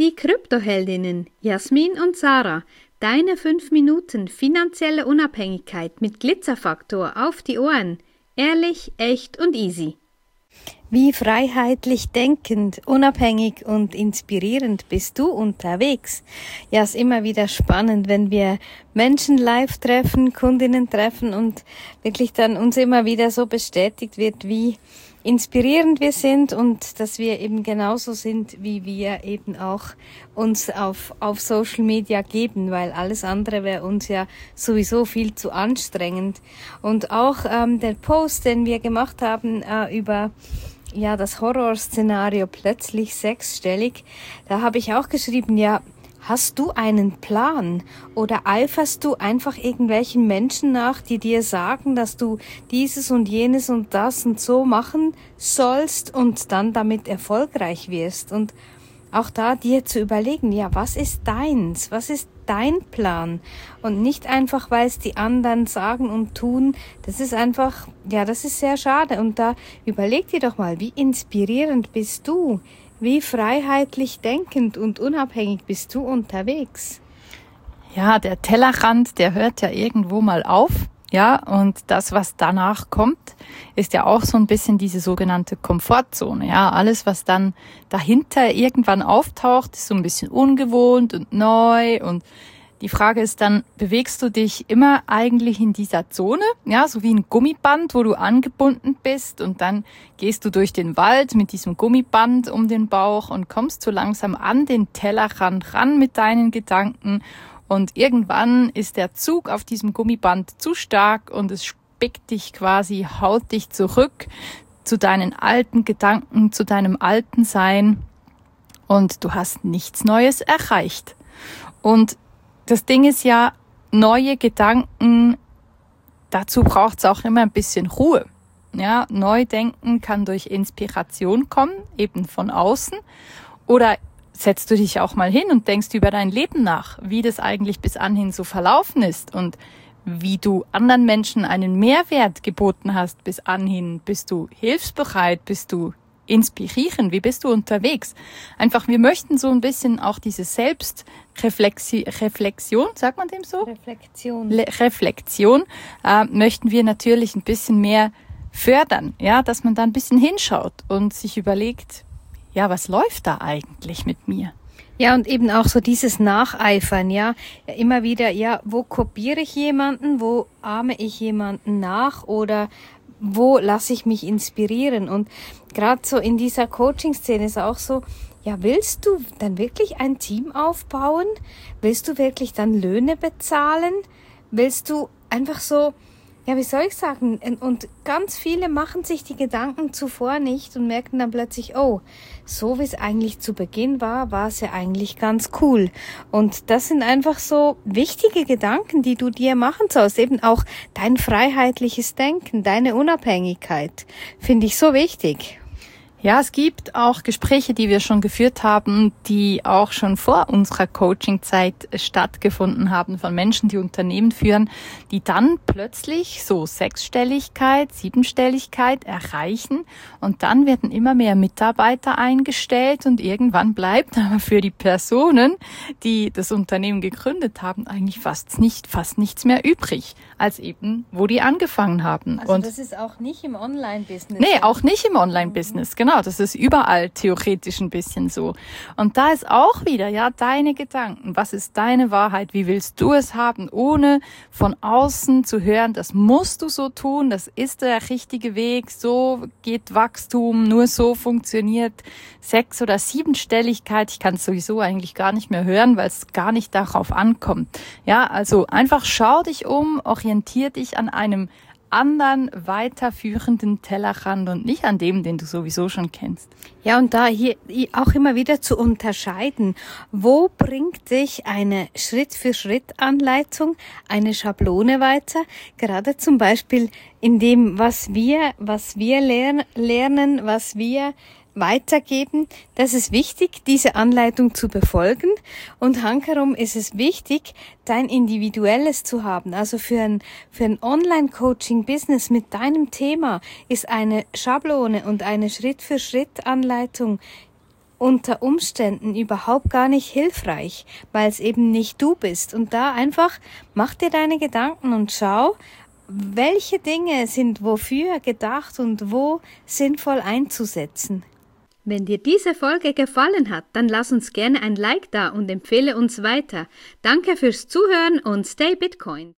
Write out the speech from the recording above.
Die Kryptoheldinnen Jasmin und Sarah, deine 5 Minuten finanzielle Unabhängigkeit mit Glitzerfaktor auf die Ohren. Ehrlich, echt und easy. Wie freiheitlich denkend, unabhängig und inspirierend bist du unterwegs? Ja, ist immer wieder spannend, wenn wir Menschen live treffen, Kundinnen treffen und wirklich dann uns immer wieder so bestätigt wird, wie inspirierend wir sind und dass wir eben genauso sind, wie wir eben auch uns auf Social Media geben, weil alles andere wäre uns ja sowieso viel zu anstrengend. Und auch der Post, den wir gemacht haben über das Horrorszenario plötzlich sechsstellig, da habe ich auch geschrieben, ja, hast du einen Plan oder eiferst du einfach irgendwelchen Menschen nach, die dir sagen, dass du dieses und jenes und das und so machen sollst und dann damit erfolgreich wirst? Und auch da dir zu überlegen, ja, was ist deins? Was ist dein Plan? Und nicht einfach, weil es die anderen sagen und tun. Das ist einfach, das ist sehr schade. Und da überleg dir doch mal, wie inspirierend bist du? Wie freiheitlich denkend und unabhängig bist du unterwegs? Ja, der Tellerrand, der hört ja irgendwo mal auf. Ja, und das, was danach kommt, ist ja auch so ein bisschen diese sogenannte Komfortzone. Ja, alles, was dann dahinter irgendwann auftaucht, ist so ein bisschen ungewohnt und neu. Und die Frage ist dann, bewegst du dich immer eigentlich in dieser Zone? Ja, so wie ein Gummiband, wo du angebunden bist und dann gehst du durch den Wald mit diesem Gummiband um den Bauch und kommst so langsam an den Tellerrand ran mit deinen Gedanken. Und irgendwann ist der Zug auf diesem Gummiband zu stark und es spickt dich quasi, haut dich zurück zu deinen alten Gedanken, zu deinem alten Sein und du hast nichts Neues erreicht. Und das Ding ist ja, neue Gedanken, dazu braucht es auch immer ein bisschen Ruhe. Ja, Neudenken kann durch Inspiration kommen, eben von außen, oder setzt du dich auch mal hin und denkst über dein Leben nach, wie das eigentlich bis anhin so verlaufen ist und wie du anderen Menschen einen Mehrwert geboten hast bis anhin. Bist du hilfsbereit? Bist du inspirierend? Wie bist du unterwegs? Einfach, wir möchten so ein bisschen auch diese Selbstreflexion, sagt man dem so? Reflexion möchten wir natürlich ein bisschen mehr fördern, ja, dass man da ein bisschen hinschaut und sich überlegt, ja, was läuft da eigentlich mit mir? Ja, und eben auch so dieses Nacheifern, ja, immer wieder, ja, wo kopiere ich jemanden, wo ahme ich jemanden nach oder wo lasse ich mich inspirieren? Und gerade so in dieser Coaching-Szene ist auch so, ja, willst du dann wirklich ein Team aufbauen? Willst du wirklich dann Löhne bezahlen? Willst du einfach so, ja, wie soll ich sagen? Und ganz viele machen sich die Gedanken zuvor nicht und merken dann plötzlich, oh, so wie es eigentlich zu Beginn war, war es ja eigentlich ganz cool. Und das sind einfach so wichtige Gedanken, die du dir machen sollst. Eben auch dein freiheitliches Denken, deine Unabhängigkeit, finde ich so wichtig. Ja, es gibt auch Gespräche, die wir schon geführt haben, die auch schon vor unserer Coaching-Zeit stattgefunden haben von Menschen, die Unternehmen führen, die dann plötzlich so Sechsstelligkeit, Siebenstelligkeit erreichen und dann werden immer mehr Mitarbeiter eingestellt und irgendwann bleibt aber für die Personen, die das Unternehmen gegründet haben, eigentlich fast nichts mehr übrig, als eben, wo die angefangen haben. Also und das ist auch nicht im Online-Business? Nee, auch nicht im Online-Business, genau. Das ist überall theoretisch ein bisschen so. Und da ist auch wieder, ja, deine Gedanken. Was ist deine Wahrheit? Wie willst du es haben? Ohne von außen zu hören, das musst du so tun, das ist der richtige Weg, so geht Wachstum, nur so funktioniert 6- oder 7-Stelligkeit. Ich kann es sowieso eigentlich gar nicht mehr hören, weil es gar nicht darauf ankommt. Ja, also einfach schau dich um, orientier dich an einem anderen weiterführenden Tellerrand und nicht an dem, den du sowieso schon kennst. Ja, und da hier auch immer wieder zu unterscheiden, wo bringt dich eine Schritt-für-Schritt-Anleitung, eine Schablone weiter, gerade zum Beispiel in dem, was wir lernen, was wir weitergeben. Das ist wichtig, diese Anleitung zu befolgen. Und hankerum ist es wichtig, dein Individuelles zu haben. Also für ein Online-Coaching-Business mit deinem Thema ist eine Schablone und eine Schritt-für-Schritt-Anleitung unter Umständen überhaupt gar nicht hilfreich, weil es eben nicht du bist. Und da einfach mach dir deine Gedanken und schau, welche Dinge sind wofür gedacht und wo sinnvoll einzusetzen. Wenn dir diese Folge gefallen hat, dann lass uns gerne ein Like da und empfehle uns weiter. Danke fürs Zuhören und stay Bitcoin.